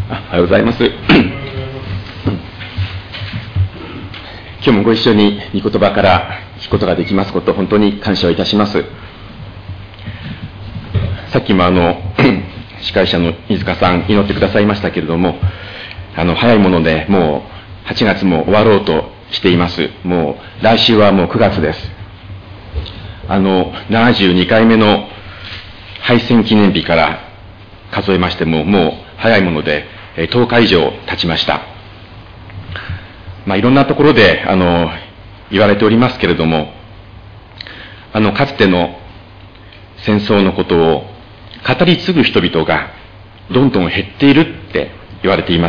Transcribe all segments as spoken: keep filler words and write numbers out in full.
おはようございます。今日もご一緒に御言葉から聞くことができますこと、本当に感謝をいたします。さっきもあの司会者の飯塚さん祈ってくださいましたけれども、あの早いものでもうはちがつも終わろうとしています。もう来週はもうくがつです。あのななじゅうにかいめの敗戦記念日から数えましてももう早いものでとおか以上経ちました。まあ、いろんなところであの言われておりますけれども、あのかつての戦争のことを語り継ぐ人々がどんどん減っているって言われています。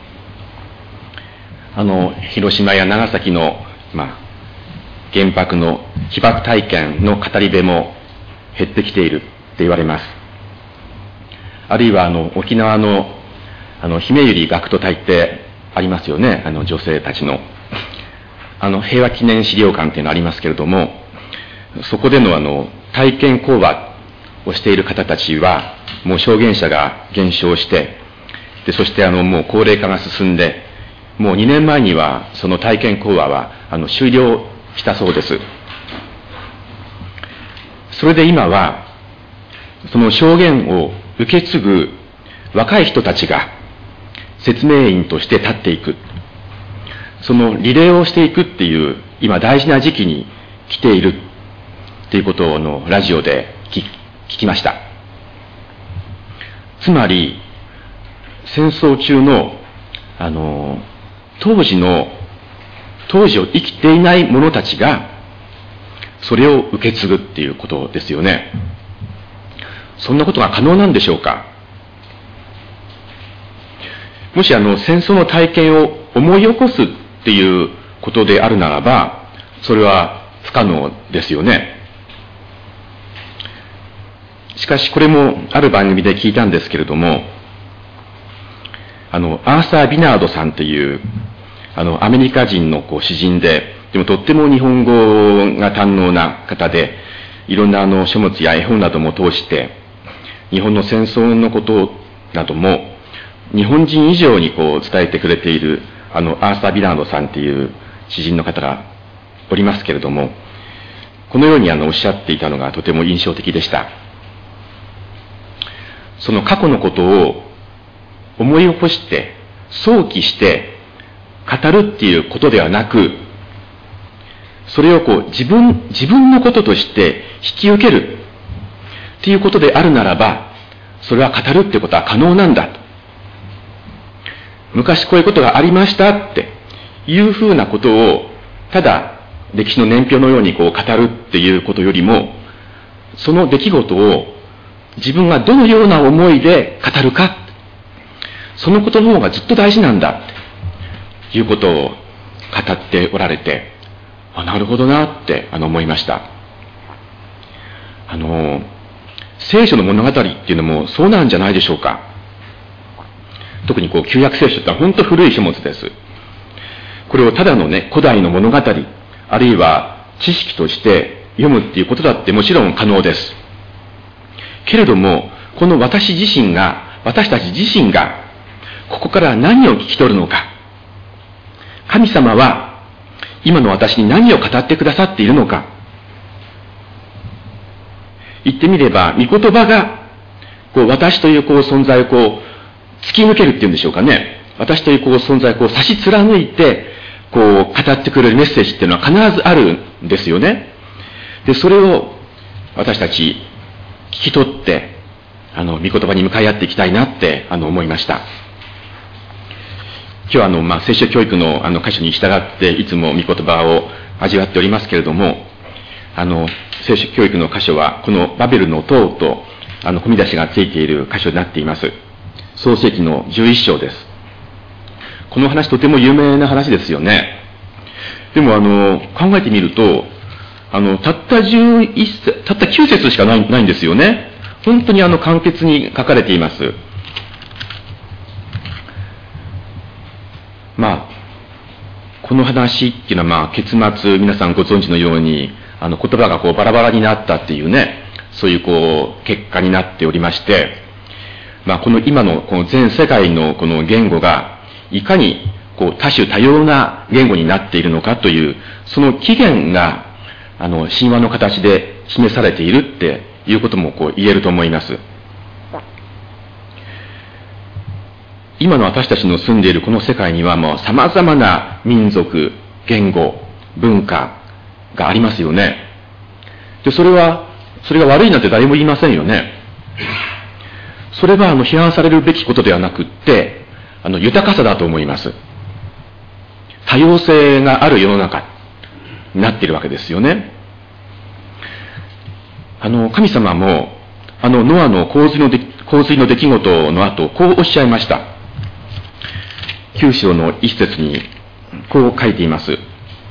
あの広島や長崎の、まあ、原爆の被爆体験の語り部も減ってきているって言われます。あるいはあの沖縄のあのひめゆり学徒隊ってありますよね。あの女性たちのあの平和記念資料館っていうのありますけれども、そこでのあの体験講話をしている方たちはもう証言者が減少して、でそしてあのもう高齢化が進んで、もうにねんまえにはその体験講話はあの終了したそうです。それで今はその証言を受け継ぐ若い人たちが説明員として立っていく、そのリレーをしていくっていう今大事な時期に来ているっていうことをのラジオで聞聞きました。つまり戦争中のあの当時の当時を生きていない者たちがそれを受け継ぐっていうことですよね。そんなことが可能なんでしょうか。もしあの戦争の体験を思い起こすっていうことであるならば、それは不可能ですよね。しかしこれもある番組で聞いたんですけれども、あのアーサー・ビナードさんというあのアメリカ人のこう詩人で、でもとっても日本語が堪能な方で、いろんなあの書物や絵本なども通して日本の戦争のことなども日本人以上にこう伝えてくれているあのアーサー・ビナードさんという詩人の方がおりますけれども、このようにあのおっしゃっていたのがとても印象的でした。その過去のことを思い起こして想起して語るっていうことではなく、それをこう自分自分のこととして引き受けるっていうことであるならば、それは語るってことは可能なんだと。昔こういうことがありましたっていうふうなことをただ歴史の年表のようにこう語るっていうことよりも、その出来事を自分がどのような思いで語るか、そのことの方がずっと大事なんだということを語っておられて、あ、なるほどなってあの思いました。あの聖書の物語っていうのもそうなんじゃないでしょうか。特にこう旧約聖書って本当古い書物です。これをただのね古代の物語、あるいは知識として読むっていうことだってもちろん可能です。けれどもこの私自身が私たち自身がここから何を聞き取るのか、神様は今の私に何を語ってくださっているのか、言ってみれば御言葉がこう私というこう存在をこう突き抜けるっていうんでしょうかね。私というこう存在をこう差し貫いてこう語ってくれるメッセージっていうのは必ずあるんですよね。でそれを私たち聞き取ってあの御言葉に向かい合っていきたいなってあの思いました。今日はあの、まあ、聖書教育のあの箇所に従っていつも御言葉を味わっておりますけれども、あの聖書教育の箇所はこのバベルの塔とあの込み出しがついている箇所になっています。創世記のじゅういっ章です。この話とても有名な話ですよね。でもあの考えてみるとあのたったじゅういち節たったきゅう節しかない、ないんですよね。本当にあの簡潔に書かれています。まあこの話っていうのはまあ結末皆さんご存知のようにあの言葉がこうバラバラになったっていうね、そういうこう結果になっておりまして、 まあ、この今のこの全世界のこの言語がいかにこう多種多様な言語になっているのかという、その起源があの神話の形で示されているっていうこともこう言えると思います。今の私たちの住んでいるこの世界にはもう様々な民族、言語、文化がありますよね。で、それは、それが悪いなんて誰も言いませんよね。それはあの批判されるべきことではなくって、あの豊かさだと思います。多様性がある世の中になっているわけですよね。あの、神様も、あの、ノアの洪水ので、洪水の出来事の後、こうおっしゃいました。きゅう章の一節に、こう書いています。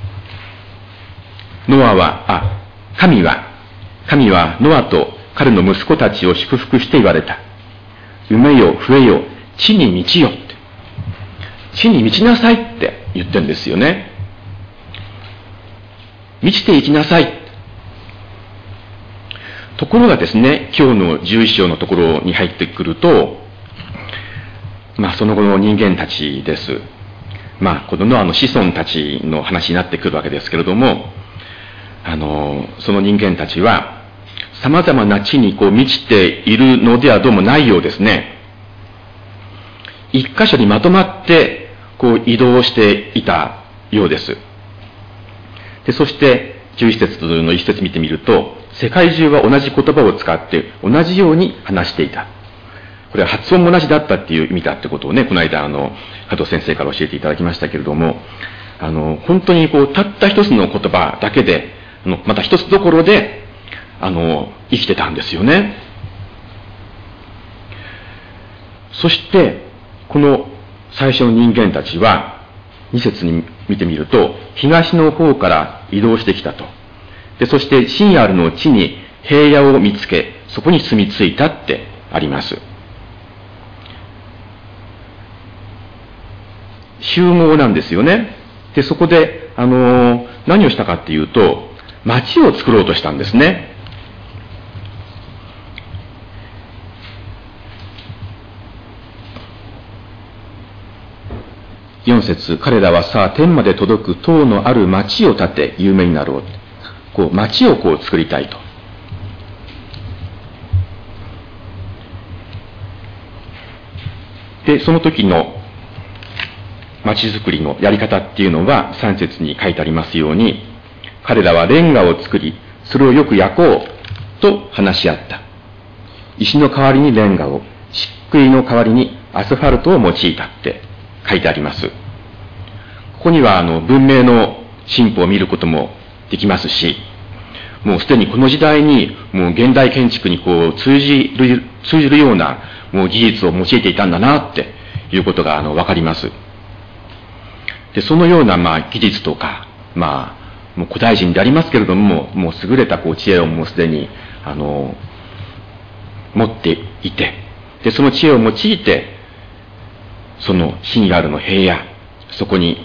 ノアは、あ、神は、神はノアと彼の息子たちを祝福して言われた。埋めよ、増えよ、地に満ちよって。地に満ちなさいって言ってるんですよね。満ちていきなさい。ところがですね、今日のじゅういち章のところに入ってくると、まあその後の人間たちです。まあこのノアの子孫たちの話になってくるわけですけれども、あの、その人間たちは様々な地にこう満ちているのではどうもないようですね。一箇所にまとまってこう移動していたようです。で、そしてじゅういち節の一節見てみると、世界中は同じ言葉を使って同じように話していた。これは発音も同じだったっていう意味だってことをね、この間あの加藤先生から教えていただきましたけれども、あの本当にこうたった一つの言葉だけで、あのまた一つどころであの生きてたんですよね。そしてこの最初の人間たちはに節に見てみると、東の方から移動してきたと。で、そしてシンアルの地に平野を見つけ、そこに住み着いたってあります。集合なんですよね。で、そこで、あのー、何をしたかっていうと、町を作ろうとしたんですね。よん節、彼らはさあ天まで届く塔のある町を建て有名になろう。こう町をこう作りたいと。で、その時の町づくりのやり方っていうのはさん節に書いてありますように、彼らはレンガを作り、それをよく焼こうと話し合った。石の代わりにレンガを、漆喰の代わりにアスファルトを用いたって書いてあります。ここにはあの文明の進歩を見ることもできますし、もうすでにこの時代にもう現代建築にこう通じる、通じるようなもう技術を用いていたんだなっていうことがあのわかります。で、そのようなまあ技術とか、まあもう古代人でありますけれども、もう優れたこう知恵をもうすでにあの持っていて、でその知恵を用いてそのシンガルの平野、そこに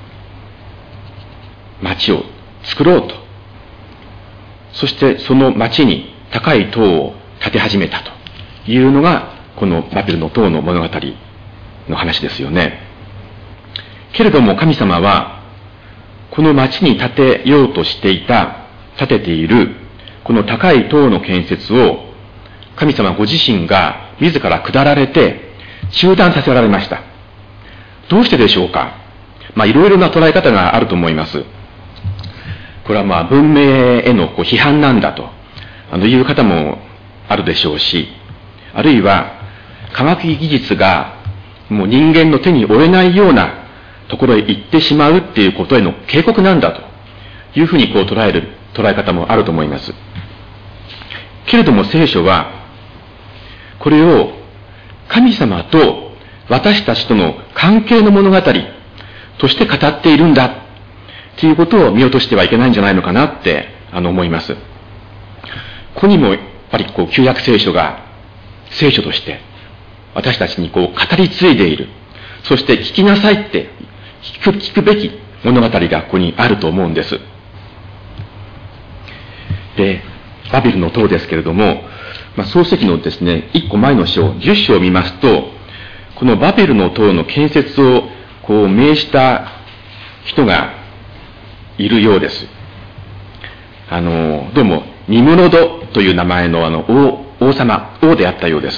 町を作ろうと。そしてその町に高い塔を建て始めたというのがこのバビルの塔の物語の話ですよね。けれども神様はこの町に建てようとしていた、建てているこの高い塔の建設を神様ご自身が自ら下られて中断させられました。どうしてでしょうか。まあいろいろな捉え方があると思います。これはまあ文明へのこう批判なんだとあのいう方もあるでしょうし、あるいは科学技術がもう人間の手に負えないようなところへ行ってしまうっていうことへの警告なんだというふうにこう捉える捉え方もあると思います。けれども聖書はこれを神様と私たちとの関係の物語として語っているんだということを見落としてはいけないんじゃないのかなってあの思います。ここにもやっぱりこう旧約聖書が聖書として私たちにこう語り継いでいる、そして聞きなさいって聞く、聞くべき物語がここにあると思うんです。で、バビルの塔ですけれども、 まあ、創世記のですね、一個前の章、じゅっ章を見ますと、このバベルの塔の建設をこう命じた人がいるようです。あの、どうも、ニムロドという名前のあの王、王様、王であったようです。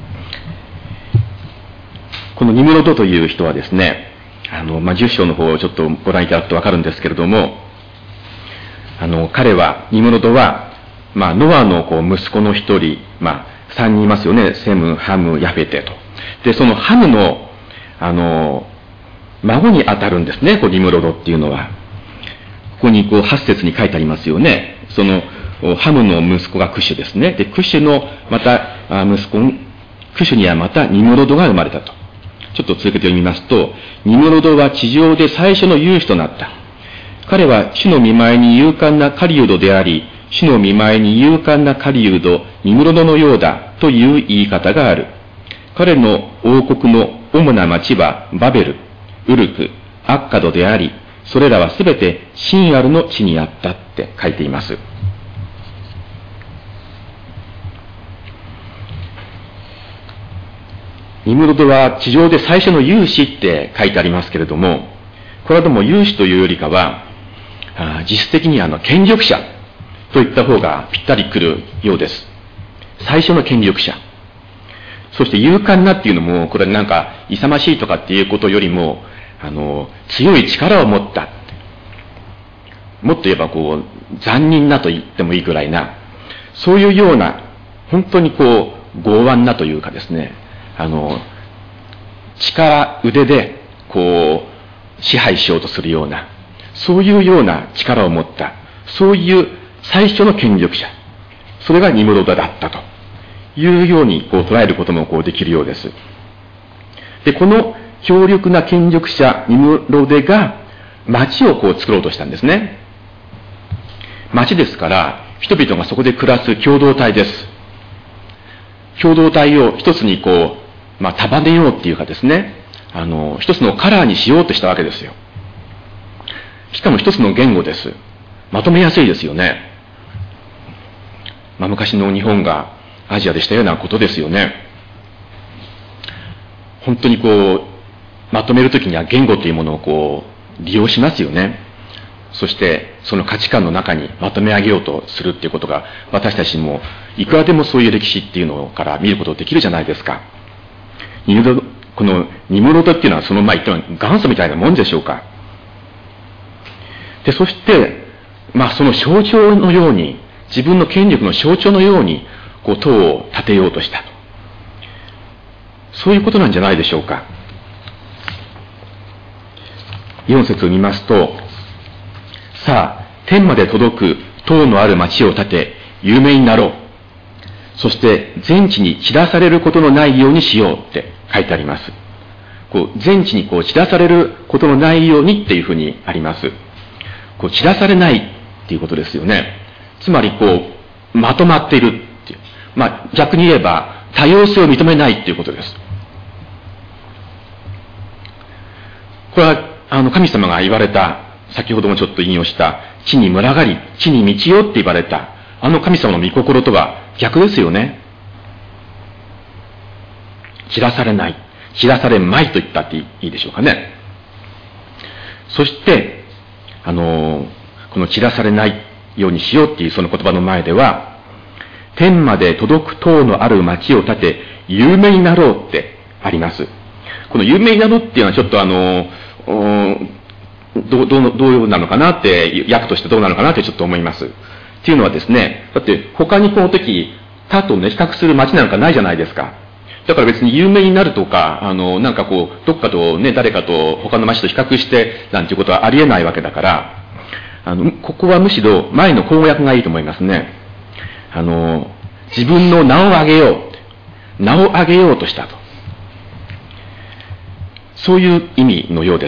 このニムロドという人はですね、あの、まあ、じゅっ章の方をちょっとご覧いただくとわかるんですけれども、あの、彼は、ニムロドは、まあ、ノアのこう息子の一人、まあ、三人いますよね。セム、ハム、ヤフェテと。で、そのハムの、あの、孫に当たるんですね、こうニムロドっていうのは。ここにこう、はち節に書いてありますよね。その、ハムの息子がクシュですね。で、クシュの、また、息子、クシュにはまたニムロドが生まれたと。ちょっと続けて読みますと、ニムロドは地上で最初の勇士となった。彼は主の見舞いに勇敢な狩人であり、主の見舞いに勇敢な狩人、ニムロドのようだという言い方がある。彼の王国の主な町はバベル、ウルク、アッカドであり、それらはすべてシンアルの地にあったって書いています。ニムロドは地上で最初の勇士って書いてありますけれども、これはでも勇士というよりかは、実質的にあの権力者といった方がぴったりくるようです。最初の権力者。そして勇敢なっていうのも、これなんか勇ましいとかっていうことよりも、あの、強い力を持った。もっと言えばこう、残忍なと言ってもいいくらいな、そういうような、本当にこう、剛腕なというかですね、あの、力、腕で、こう、支配しようとするような、そういうような力を持った、そういう最初の権力者、それがニムロドだったというようにこう捉えることもこうできるようです。で、この強力な権力者ニムロデが町をこう作ろうとしたんですね。町ですから、人々がそこで暮らす共同体です。共同体を一つにこう、まあ、束ねようっていうかですね、あの、一つのカラーにしようとしたわけですよ。しかも一つの言語です。まとめやすいですよね。まあ、昔の日本がアジアでしたようなことですよね。本当にこう、まとめるときには言語というものをこう、利用しますよね。そして、その価値観の中にまとめ上げようとするっていうことが、私たちも、いくらでもそういう歴史っていうのから見ることができるじゃないですか。ニムロド、このニムロドっていうのはそのまあ言っても元祖みたいなもんでしょうか。で、そして、まあその象徴のように、自分の権力の象徴のように、こう塔を建てようとしたと。そういうことなんじゃないでしょうか。よん節を見ますと、さあ、天まで届く塔のある町を建て、有名になろう。そして全地に散らされることのないようにしようって書いてあります。こう全地にこう散らされることのないようにっていうふうにあります。こう散らされないっていうことですよね。つまりこうまとまっているっていう。まあ逆に言えば多様性を認めないっていうことです。これはあの神様が言われた、先ほどもちょっと引用した地に群がり地に満ちよって言われたあの神様の御心とは逆ですよね。散らされない、散らされまいと言ったっていいでしょうかね。そしてあのこの散らされないようにしようっていうその言葉の前では、天まで届く塔のある町を建て有名になろうってあります。この有名になろうっていうのはちょっとあのどう、どう、どうなのかなって、訳としてどうなのかなってちょっと思います。っていうのはですね、だって他にこの時、他とね、比較する街なんかないじゃないですか。だから別に有名になるとか、あの、なんかこう、どっかとね、誰かと他の街と比較して、なんていうことはありえないわけだから、あの、ここはむしろ前の公約がいいと思いますね。あの、自分の名を上げよう。名を上げようとしたと。そういう意味のようです。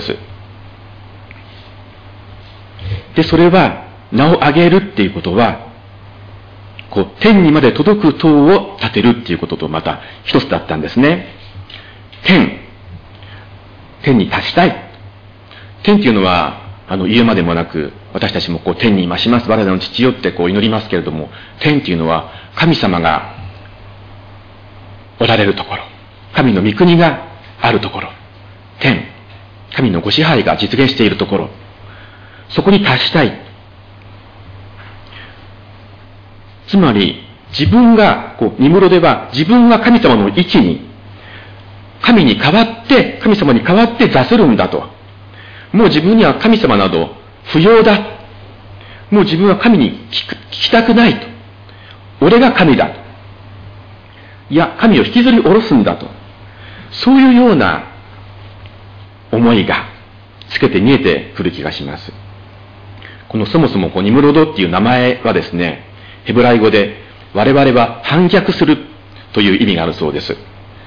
で、それは、名を上げるっていうことは、こう、天にまで届く塔を建てるっていうこととまた一つだったんですね。天。天に達したい。天っていうのは、あの、言うまでもなく、私たちもこう、天に増します。我らの父よってこう祈りますけれども、天っていうのは、神様がおられるところ、神の御国があるところ、天、神のご支配が実現しているところ、そこに達したい。つまり、自分が、こう、ニムロデは自分が神様の位置に、神に代わって、神様に代わって座するんだと。もう自分には神様など不要だ。もう自分は神に聞く聞きたくないと。俺が神だ。いや、神を引きずり下ろすんだと。そういうような思いがつけて見えてくる気がします。このそもそもこうニムロドっていう名前はですね、ヘブライ語で我々は反逆するという意味があるそうです。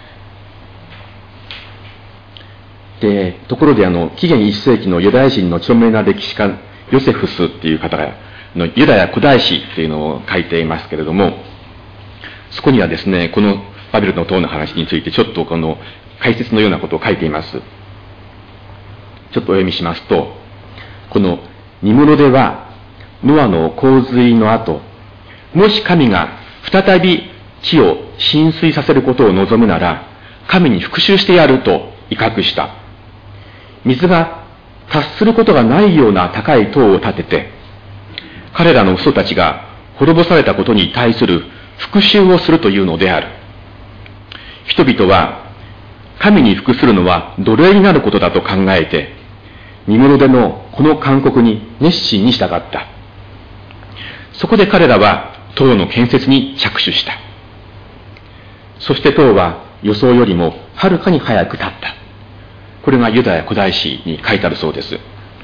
で、ところであの、紀元いっ世紀のユダヤ人の著名な歴史家、ヨセフスっていう方が、のユダヤ古代史っていうのを書いていますけれども、そこにはですね、このバビルの塔の話についてちょっとこの解説のようなことを書いています。ちょっとお読みしますと、このニムロデは、ノアの洪水の後、もし神が再び地を浸水させることを望むなら、神に復讐してやると威嚇した。水が達することがないような高い塔を建てて、彼らの人たちが滅ぼされたことに対する復讐をするというのである。人々は神に服するのは奴隷になることだと考えて、ニムロデのこの勧告に熱心に従った。そこで彼らは塔の建設に着手した。そして塔は予想よりもはるかに早く建った。これがユダヤ古代史に書いてあるそうです。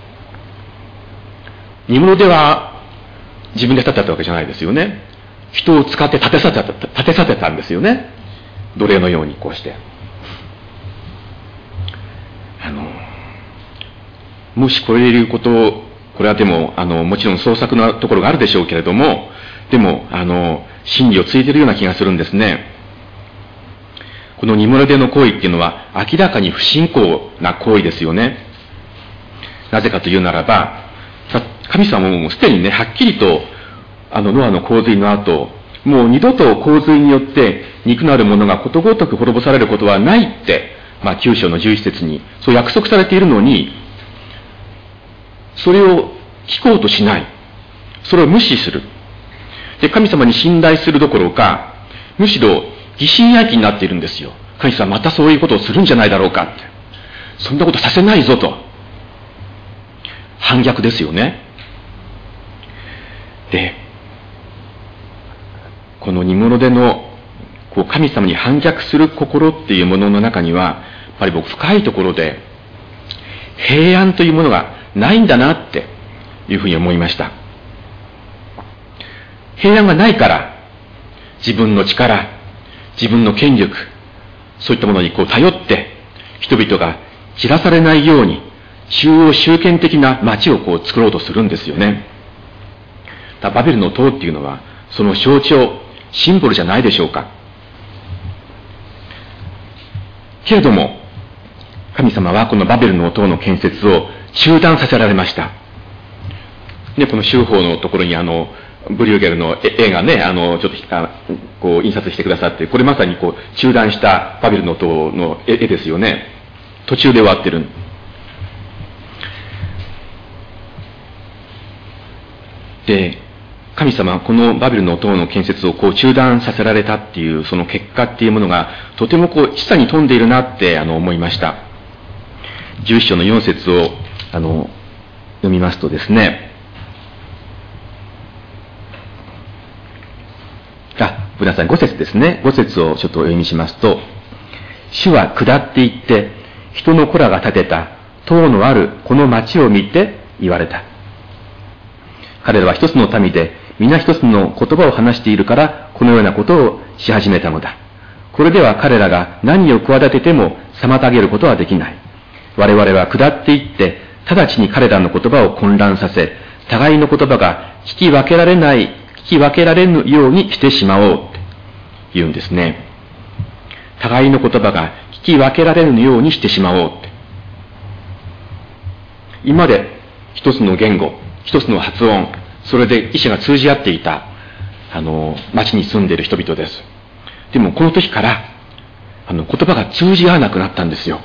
ニムロデは自分で建てたわけじゃないですよね。人を使って建てさせた、建てさせたんですよね。奴隷のようにこうして。あの、もしこれいうことを、これはでも、あの、もちろん創作なところがあるでしょうけれども、でも、あの、真理をついているような気がするんですね。このニムロデの行為っていうのは明らかに不信仰な行為ですよね。なぜかというならば、神様ももうすでにね、はっきりと、あの、ノアの洪水の後、もう二度と洪水によって肉なるものがことごとく滅ぼされることはないって、まあ、きゅう章のじゅういち節に、そう約束されているのに、それを聞こうとしない。それを無視する。で、神様に信頼するどころか、むしろ疑心暗鬼になっているんですよ。神様またそういうことをするんじゃないだろうかって。そんなことさせないぞと。反逆ですよね。で、このニムロデのこう神様に反逆する心っていうものの中には、やっぱり僕深いところで平安というものがないんだなっていうふうに思いました。平安がないから自分の力、自分の権力、そういったものにこう頼って人々が散らされないように中央集権的な町をこう作ろうとするんですよね。だバベルの塔っていうのはその象徴、シンボルじゃないでしょうか。けれども神様はこのバベルの塔の建設を中断させられました。で、この修法のところにあのブリューゲルの絵がね、あのちょっとこう印刷してくださって、これまさにこう中断したバベルの塔の絵ですよね。途中で終わってる。で、神様はこのバベルの塔の建設をこう中断させられたっていうその結果っていうものがとてもこう示唆に富んでいるなってあの思いました。じゅういち章のよん節をあの読みますとですね、あ、ごめんなさい、ご節ですね。ご節をちょっとお読みしますと、主は下っていって人の子らが建てた塔のあるこの町を見て言われた。彼らは一つの民で皆一つの言葉を話しているからこのようなことをし始めたのだ。これでは彼らが何を企てても妨げることはできない。我々は下っていって直ちに彼らの言葉を混乱させ、互いの言葉が聞き分けられない聞き分けられぬようにしてしまおうって言うんですね。互いの言葉が聞き分けられぬようにしてしまおうって。今まで一つの言語、一つの発音、それで意思が通じ合っていたあの町に住んでいる人々です。でもこの時からあの言葉が通じ合わなくなったんですよ。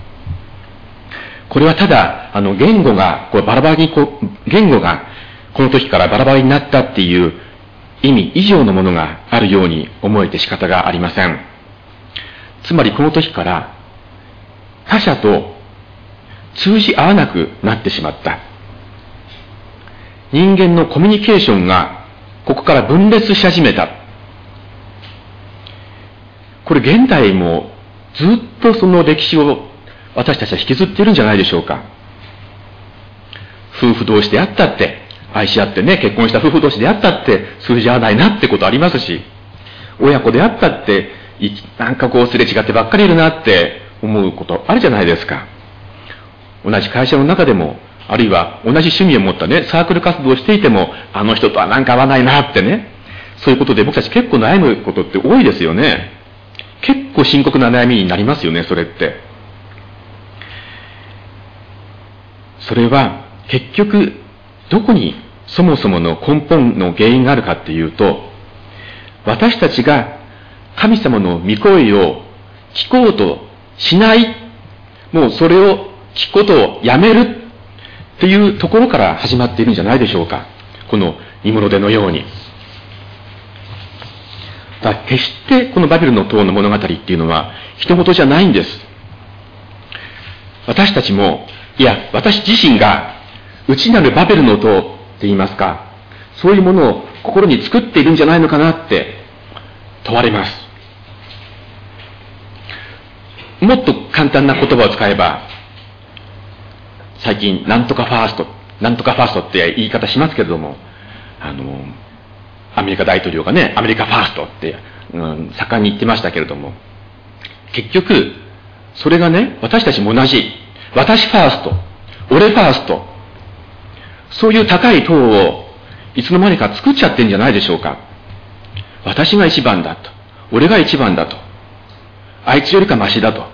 これはただあの言語がこうバラバラにこう言語がこの時からバラバラになったっていう意味以上のものがあるように思えて仕方がありません。つまりこの時から他者と通じ合わなくなってしまった。人間のコミュニケーションがここから分裂し始めた。これ現代もずっとその歴史を私たちは引きずっているんじゃないでしょうか。夫婦同士であったって愛し合ってね、結婚した夫婦同士であったって通じ合わないなってことありますし、親子であったってなんかこうすれ違ってばっかりいるなって思うことあるじゃないですか。同じ会社の中でも、あるいは同じ趣味を持ったねサークル活動をしていても、あの人とはなんか合わないなってね、そういうことで僕たち結構悩むことって多いですよね。結構深刻な悩みになりますよね、それって。それは結局どこにそもそもの根本の原因があるかっていうと、私たちが神様の御声を聞こうとしない、もうそれを聞くことをやめるっていうところから始まっているんじゃないでしょうか。このニムロデのように。だから決してこのバビロンの塔の物語っていうのは人事じゃないんです。私たちも、いや、私自身が内なるバベルの塔って言いますか、そういうものを心に作っているんじゃないのかなって問われます。もっと簡単な言葉を使えば、最近なんとかファースト、なんとかファーストって言い方しますけれども、あのアメリカ大統領がね、アメリカファーストって、うん、盛んに言ってましたけれども、結局それがね、私たちも同じ、私ファースト、俺ファースト、そういう高い塔をいつの間にか作っちゃってんじゃないでしょうか。私が一番だと、俺が一番だと、あいつよりかマシだと。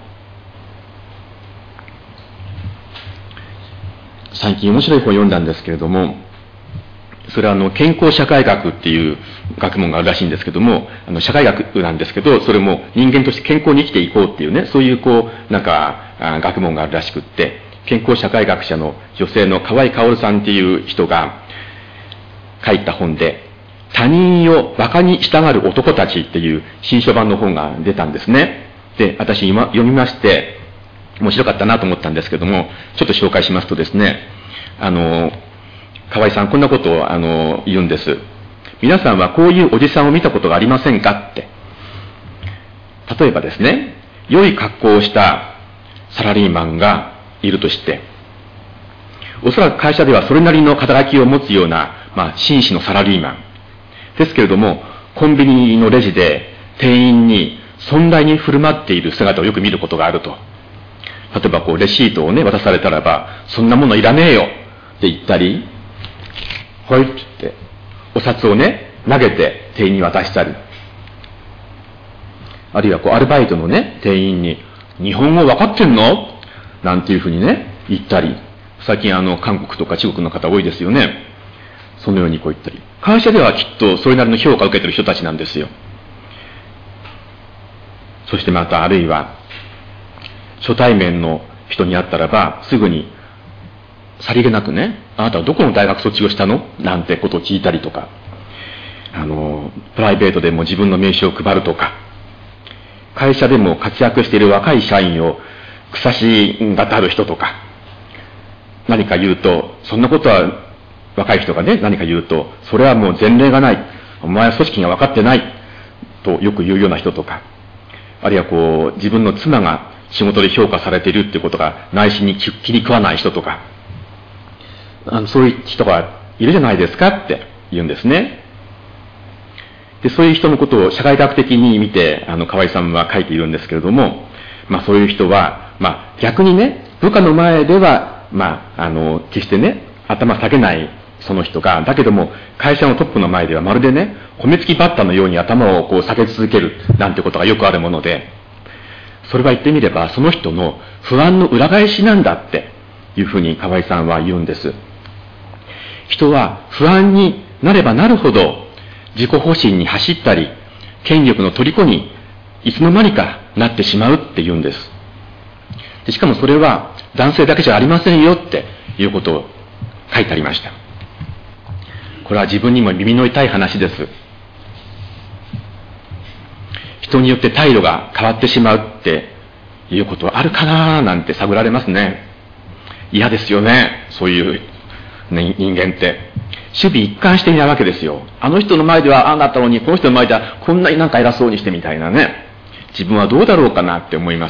最近面白い本を読んだんですけれども、それはあの健康社会学っていう学問があるらしいんですけども、あの社会学なんですけど、それも人間として健康に生きていこうっていうね、そういうこうなんか学問があるらしくって、健康社会学者の女性の河合薫さんっていう人が書いた本で、他人を馬鹿にしたがる男たちっていう新書版の本が出たんですね。で、私今読みまして面白かったなと思ったんですけども、ちょっと紹介しますとですね、あの河合さんこんなことをあの言うんです。皆さんはこういうおじさんを見たことがありませんかって。例えばですね、良い格好をしたサラリーマンがいるとして、おそらく会社ではそれなりの肩書きを持つような、まあ、紳士のサラリーマンですけれども、コンビニのレジで店員に尊大に振る舞っている姿をよく見ることがあると。例えばこうレシートをね渡されたらば、そんなものいらねえよって言ったり、ほいって言ってお札をね投げて店員に渡したり、あるいはこうアルバイトのね店員に日本語分かってんのなんていうふうにね言ったり、最近あの韓国とか中国の方多いですよね。そのようにこう言ったり、会社ではきっとそれなりの評価を受けている人たちなんですよ。そしてまたあるいは初対面の人に会ったらばすぐにさりげなくね、あなたはどこの大学卒業したのなんてことを聞いたりとか、あのプライベートでも自分の名刺を配るとか、会社でも活躍している若い社員を草しがたる人とか、何か言うと、そんなことは若い人がね何か言うと、それはもう前例がない、お前は組織が分かってないとよく言うような人とか、あるいはこう自分の妻が仕事で評価されているっていうことが内心に気に食わない人とか、あのそういう人がいるじゃないですかって言うんですね。でそういう人のことを社会学的に見てあの河合さんは書いているんですけれども、まあ、そういう人は、まあ、逆にね部下の前では、まあ、あの決してね頭下げないその人が、だけども会社のトップの前ではまるでね米付きバッタのように頭をこう下げ続けるなんてことがよくあるもので、それは言ってみればその人の不安の裏返しなんだっていうふうに河合さんは言うんです。人は不安になればなるほど自己保身に走ったり、権力の虜にいつの間にかなってしまうっていうんです。でしかもそれは男性だけじゃありませんよっていうことを書いてありました。これは自分にも耳の痛い話です。人によって態度が変わってしまうっていうことはあるかななんて探られますね。嫌ですよね、そういう、ね、人間って。守備一貫していないわけですよ。あの人の前ではああなったのに、この人の前ではこんなになんか偉そうにしてみたいなね。自分はどうだろうかなって思います。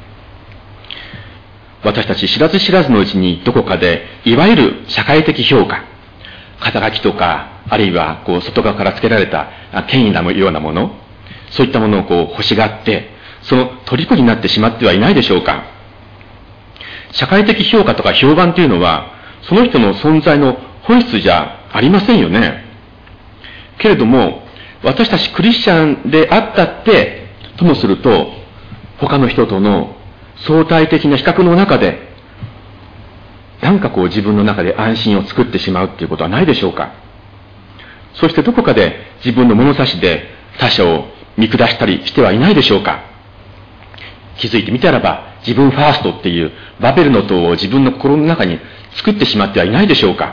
私たち知らず知らずのうちにどこかで、いわゆる社会的評価、肩書きとか、あるいはこう外側からつけられた権威のようなもの、そういったものをこう欲しがって、その虜になってしまってはいないでしょうか。社会的評価とか評判というのは、その人の存在の本質じゃありませんよね。けれども、私たちクリスチャンであったって、ともすると、他の人との相対的な比較の中で、なんかこう自分の中で安心を作ってしまうっていうことはないでしょうか。そしてどこかで自分の物差しで他者を見下したりしてはいないでしょうか。気づいてみたらば、自分ファーストっていうバベルの塔を自分の心の中に作ってしまってはいないでしょうか。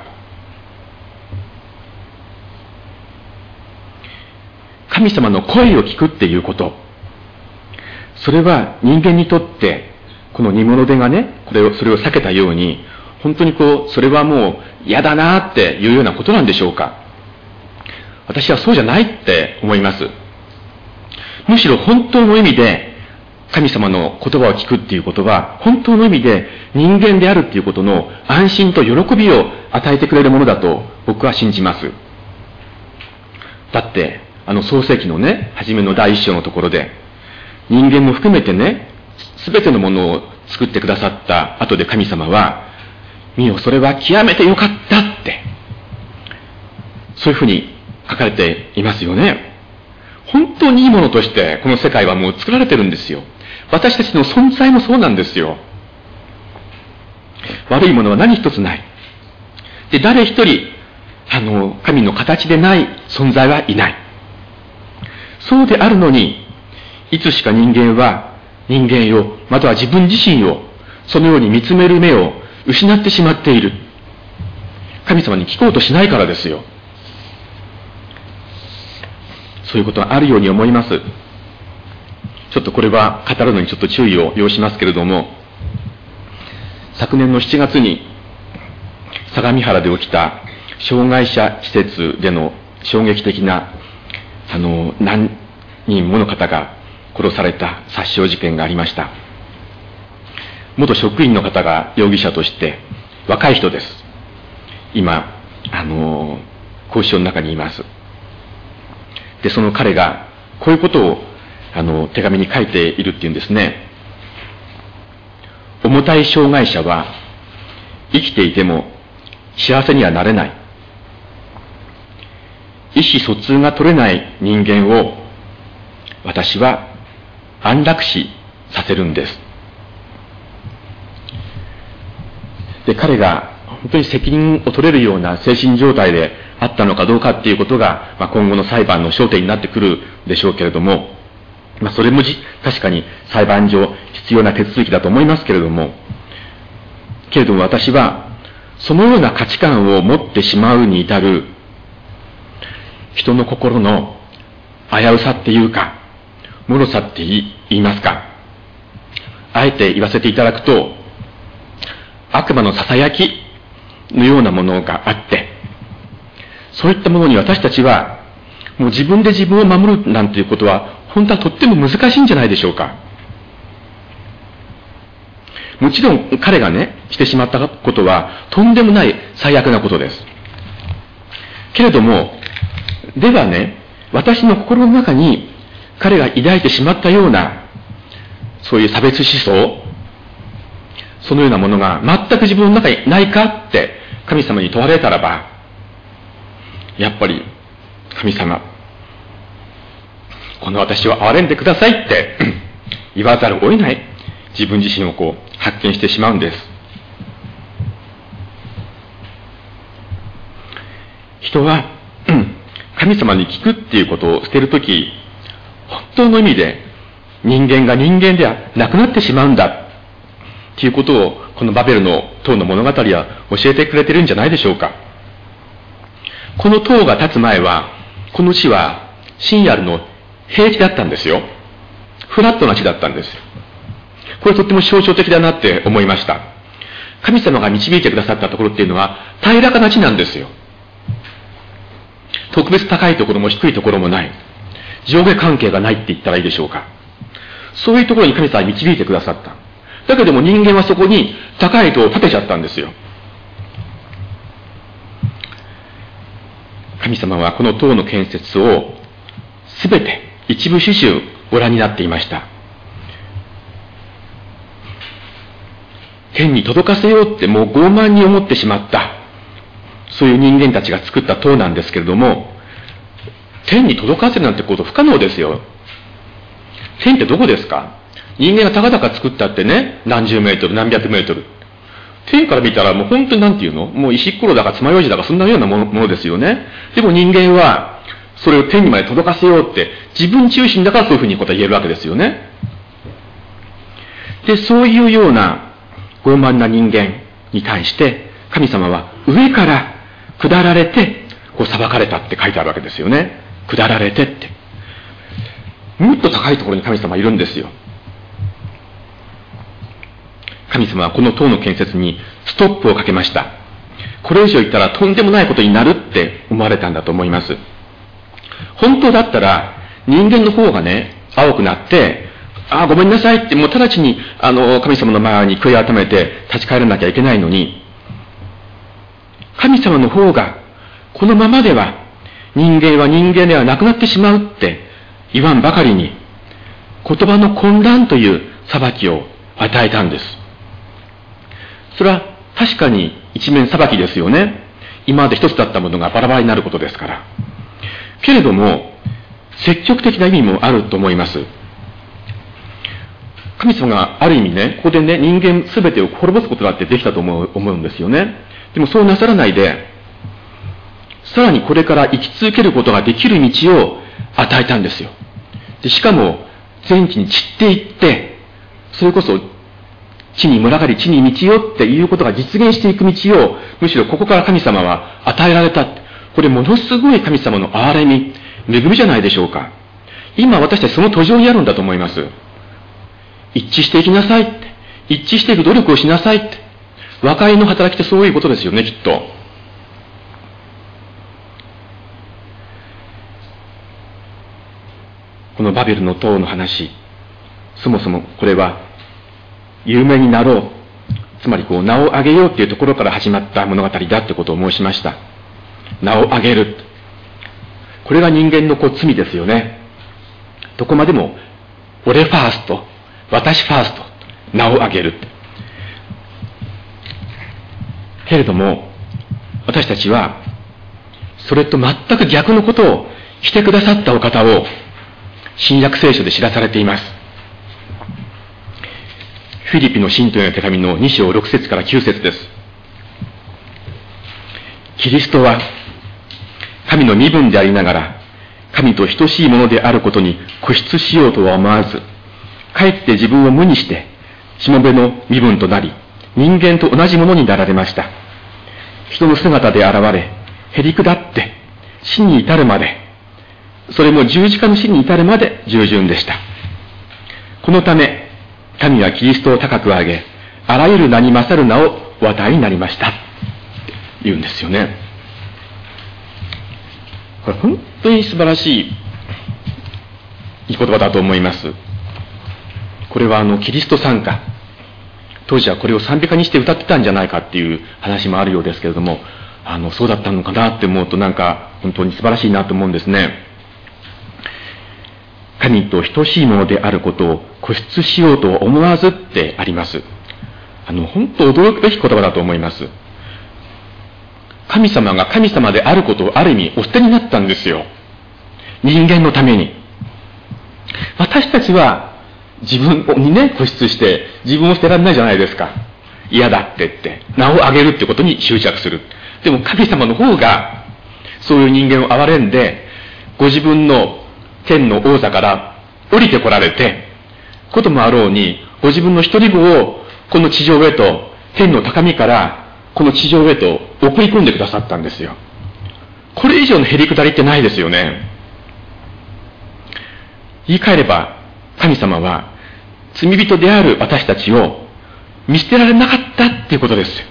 神様の声を聞くっていうこと、それは人間にとってこの煮物手がね、これをそれを避けたように、本当にこうそれはもう嫌だなっていうようなことなんでしょうか。私はそうじゃないって思います。むしろ本当の意味で神様の言葉を聞くっていうことは、本当の意味で人間であるっていうことの安心と喜びを与えてくれるものだと僕は信じます。だってあの創世記のね、初めの第一章のところで、人間も含めてね、すべてのものを作ってくださった後で神様は、見よ、それは極めてよかったって、そういうふうに書かれていますよね。本当にいいものとしてこの世界はもう作られてるんですよ。私たちの存在もそうなんですよ。悪いものは何一つない。で、誰一人、あの、神の形でない存在はいない。そうであるのに、いつしか人間は人間を、または自分自身を、そのように見つめる目を失ってしまっている。神様に聞こうとしないからですよ。そういうことがあるように思います。ちょっとこれは語るのにちょっと注意を要しますけれども、昨年のしちがつに相模原で起きた障害者施設での衝撃的なあの何人もの方が殺された殺傷事件がありました。元職員の方が容疑者として若い人です。今あの拘置所の中にいます。でその彼がこういうことをあの手紙に書いているっていうんですね。重たい障害者は生きていても幸せにはなれない。意思疎通が取れない人間を私は安楽死させるんです。で彼が本当に責任を取れるような精神状態であったのかどうかっていうことが、まあ、今後の裁判の焦点になってくるでしょうけれども、まあ、それもじ確かに裁判上必要な手続きだと思いますけれども、けれども私はそのような価値観を持ってしまうに至る人の心の危うさっていうか、脆さって言いますか、あえて言わせていただくと、悪魔のささやきのようなものがあって、そういったものに私たちはもう自分で自分を守るなんていうことは本当はとっても難しいんじゃないでしょうか。もちろん彼がねしてしまったことはとんでもない最悪なことです。けれどもではね、私の心の中に彼が抱いてしまったようなそういう差別思想、そのようなものが全く自分の中にないかって神様に問われたらば、やっぱり神様、この私を憐れんでくださいって言わざるを得ない自分自身をこう発見してしまうんです。人は神様に聞くっていうことを捨てるとき、本当の意味で人間が人間ではなくなってしまうんだということを、このバベルの塔の物語は教えてくれてるんじゃないでしょうか。この塔が建つ前は、この地はシンヤルの平地だったんですよ。フラットな地だったんです。これとっても象徴的だなって思いました。神様が導いてくださったところっていうのは平らかな地なんですよ。特別高いところも低いところもない。上下関係がないって言ったらいいでしょうか。そういうところに神様は導いてくださった。だけども人間はそこに高い塔を建てちゃったんですよ。神様はこの塔の建設をすべて一部始終ご覧になっていました。天に届かせようってもう傲慢に思ってしまった、そういう人間たちが作った塔なんですけれども、天に届かせるなんてこと不可能ですよ。天ってどこですか？人間がたかだか作ったってね、何十メートル何百メートル、天から見たらもう本当になんていうの、もう石っころだか爪楊枝だかそんなようなも の, ものですよね。でも人間はそれを天にまで届かせようって自分中心だからそういうふうにことは言えるわけですよね。で、そういうような傲慢な人間に対して神様は上から下られてこう裁かれたって書いてあるわけですよね。下られてって、もっと高いところに神様はいるんですよ。神様はこの塔の建設にストップをかけました。これ以上言ったらとんでもないことになるって思われたんだと思います。本当だったら人間の方がね青くなって、ああごめんなさいってもう直ちにあの神様の前に悔い改めて立ち返らなきゃいけないのに、神様の方がこのままでは人間は人間ではなくなってしまうって言わんばかりに、言葉の混乱という裁きを与えたんです。それは確かに一面裁きですよね。今まで一つだったものがバラバラになることですから。けれども積極的な意味もあると思います。神様がある意味ね、ここでね、人間全てを滅ぼすことだってできたと思う、思うんですよね。でもそうなさらないで、さらにこれから生き続けることができる道を与えたんですよ。でしかも全地に散っていって、それこそ地に群がり地に道よっていうことが実現していく道を、むしろここから神様は与えられた。これものすごい神様の憐れみ、恵みじゃないでしょうか。今私たちその途上にあるんだと思います。一致していきなさいって、一致していく努力をしなさいって、和解の働きってそういうことですよね、きっと。このバベルの塔の話、そもそもこれは有名になろう、つまりこう名を上げようっていうところから始まった物語だってことを申しました。名を上げる、これが人間のこう罪ですよね。どこまでも俺ファースト、私ファースト、名を上げる。けれども私たちはそれと全く逆のことをしてくださったお方を新約聖書で知らされています。フィリピの信徒への手紙のに章ろく節からきゅう節です。キリストは神の身分でありながら神と等しいものであることに固執しようとは思わず、かえって自分を無にしてしもべの身分となり、人間と同じものになられました。人の姿で現れ、へり下って死に至るまで、それも十字架の死に至るまで従順でした。このため神はキリストを高く上げ、あらゆる名に勝る名をお与えになりましたって言うんですよね。これ本当に素晴らしいいい言葉だと思います。これはあのキリスト賛歌、当時はこれを賛美歌にして歌ってたんじゃないかっていう話もあるようですけれども、あのそうだったのかなって思うとなんか本当に素晴らしいなと思うんですね。神と等しいものであることを固執しようと思わずってあります。あの本当驚くべき言葉だと思います。神様が神様であることをある意味お捨てになったんですよ、人間のために。私たちは自分にね固執して自分を捨てられないじゃないですか。嫌だって言って名を上げるってことに執着する。でも神様の方がそういう人間を憐れんで、ご自分の天の王座から降りてこられて、 こともあろうに、ご自分の一人子をこの地上へと、天の高みからこの地上へと送り込んでくださったんですよ。これ以上のへりくだりってないですよね。言い換えれば、神様は罪人である私たちを見捨てられなかったっていうことですよ。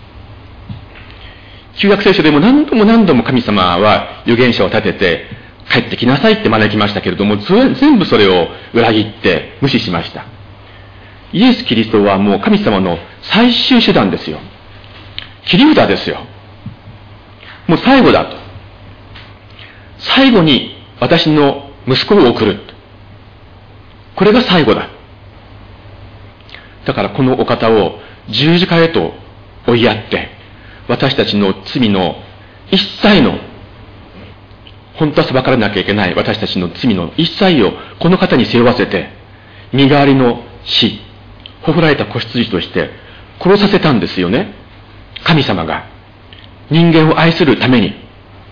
旧約聖書でも何度も何度も神様は預言者を立てて帰ってきなさいって招きましたけれども、全部それを裏切って無視しました。イエス・キリストはもう神様の最終手段ですよ。切り札ですよ。もう最後だと。最後に私の息子を送る。これが最後だ。だからこのお方を十字架へと追いやって、私たちの罪の一切の、本当は裁かれなきゃいけない私たちの罪の一切をこの方に背負わせて、身代わりの死、ほふられた子羊として殺させたんですよね。神様が人間を愛するために。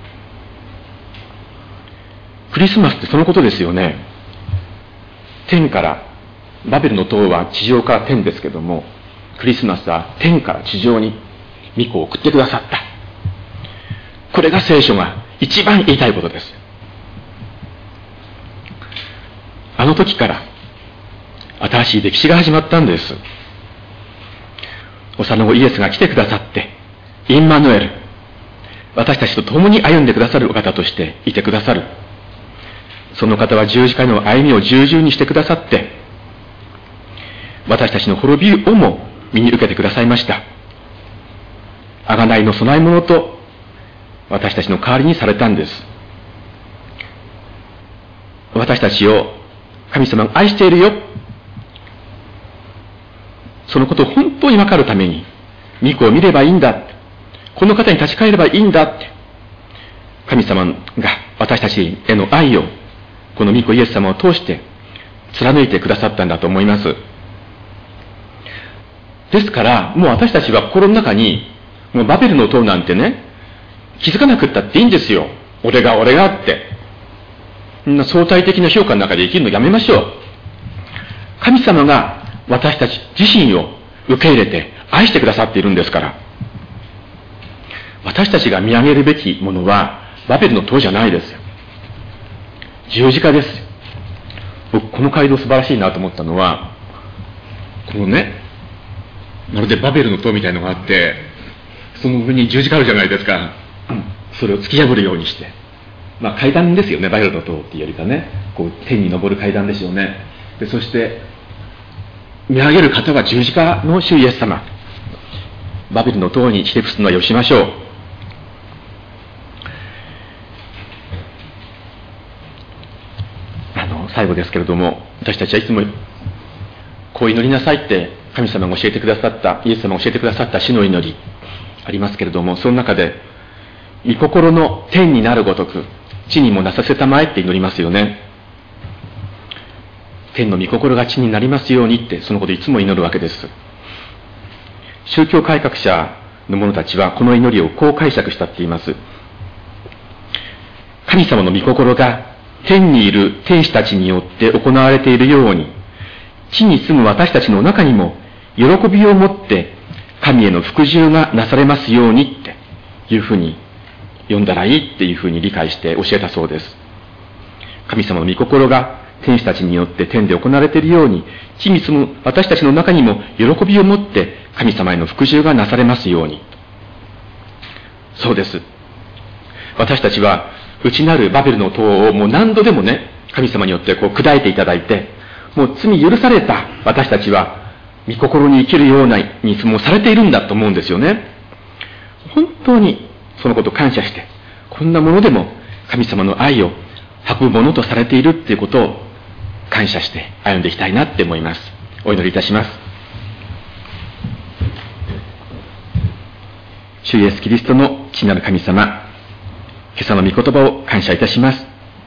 クリスマスってそのことですよね。天から、バベルの塔は地上から天ですけども、クリスマスは天から地上に御子を送ってくださった。これが聖書が一番言いたいことです。あの時から新しい歴史が始まったんです。幼子イエスが来てくださって、インマヌエル、私たちと共に歩んでくださるお方としていてくださる。その方は十字架の歩みを従々にしてくださって、私たちの滅びをも身に受けてくださいました。贖いの供え物と私たちの代わりにされたんです。私たちを神様が愛しているよ、そのことを本当に分かるために御子を見ればいいんだ、この方に立ち返ればいいんだって、神様が私たちへの愛をこの御子イエス様を通して貫いてくださったんだと思います。ですからもう私たちは心の中にもうバベルの塔なんてね、気づかなくったっていいんですよ。俺が俺がって、そんな相対的な評価の中で生きるのやめましょう。神様が私たち自身を受け入れて愛してくださっているんですから、私たちが見上げるべきものはバベルの塔じゃないですよ。十字架です。僕この街道素晴らしいなと思ったのは、このね、まるでバベルの塔みたいのがあって、その上に十字架あるじゃないですか。それを突き破るようにして、まあ階段ですよね、バベルの塔っていうよりかね、こう天に昇る階段でしょうね。でそして見上げる方は十字架の主イエス様。バベルの塔にひれ伏すのはよしましょう。あの最後ですけれども、私たちはいつもこう祈りなさいって神様が教えてくださった、イエス様が教えてくださった主の祈りありますけれども、その中で御心の天になるごとく地にもなさせたまえって祈りますよね。天の御心が地になりますようにって、そのことをいつも祈るわけです。宗教改革者の者たちはこの祈りをこう解釈したって言います。神様の御心が天にいる天使たちによって行われているように、地に住む私たちの中にも喜びを持って神への服従がなされますようにっていうふうに読んだらいいっていうふうに理解して教えたそうです。神様の御心が天使たちによって天で行われているように、地に住む私たちの中にも喜びを持って神様への服従がなされますように。そうです。私たちは内なるバベルの塔をもう何度でもね、神様によってこう砕いていただいて、もう罪許された私たちは御心に生きるようなにもうされているんだと思うんですよね。本当にそのことを感謝して、こんなものでも神様の愛を運ぶものとされているっていうことを感謝して歩んでいきたいなって思います。お祈りいたします。主イエスキリストの父なる神様、今朝の御言葉を感謝いたします。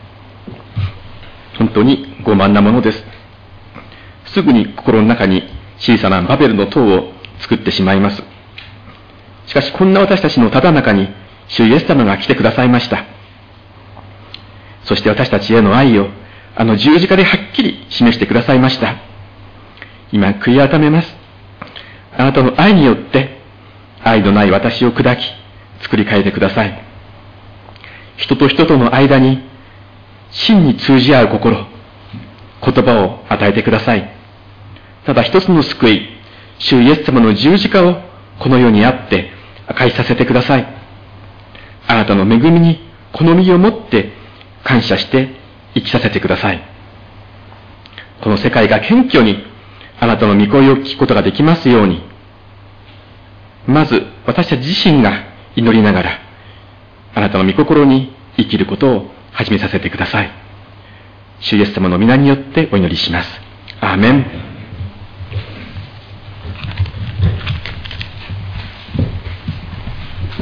本当に傲慢なものです。すぐに心の中に小さなバベルの塔を作ってしまいます。しかしこんな私たちのただ中に主イエス様が来てくださいました。そして私たちへの愛をあの十字架ではっきり示してくださいました。 今悔い改めます。あなたの愛によって愛のない私を砕き作り変えてください。人と人との間に真に通じ合う心、言葉を与えてください。ただ一つの救い、主イエス様の十字架をこの世にあって明かしさせてください。あなたの恵みに好みを持って感謝して生きさせてください。この世界が謙虚にあなたの御声を聞くことができますように、まず私たち自身が祈りながらあなたの御心に生きることを始めさせてください。主イエス様の皆によってお祈りします。アーメン。